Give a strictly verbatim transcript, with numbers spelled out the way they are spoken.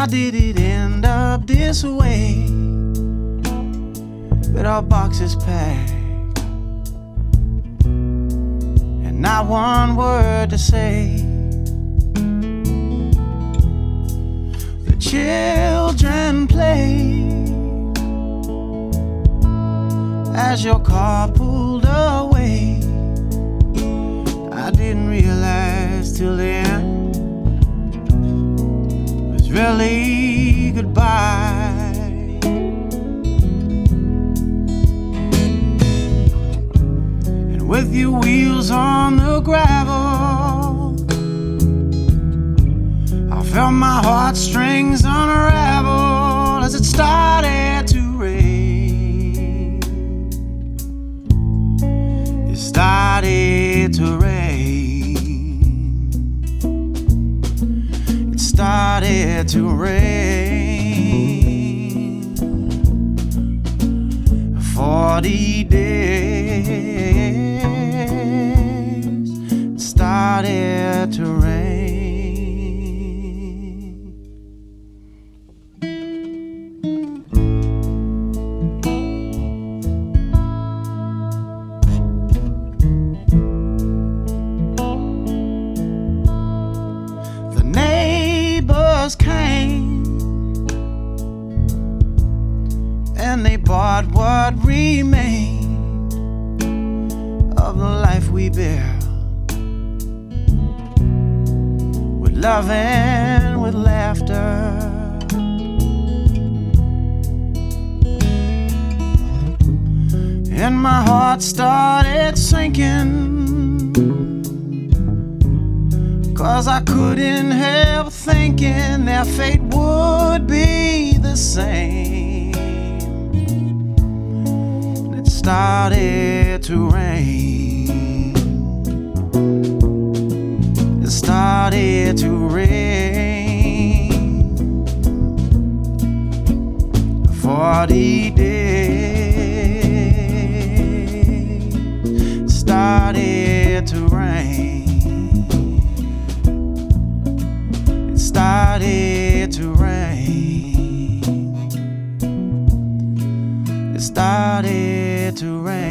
How did it end up this way? With our boxes packed and not one word to say. The children play as your car pulled away. I didn't realize till the end it was really goodbye. And with your wheels on the gravel, I felt my heartstrings unravel as it started to rain. It started to rain. It started to rain. Forty days. It started to rain. Came and they bought what remained of the life we built, with love and with laughter. And my heart started sinking, 'cause I couldn't help thinking their fate would be the same. It started to rain. It started to rain. Forty days. It started to rain. Started to rain. It started to rain.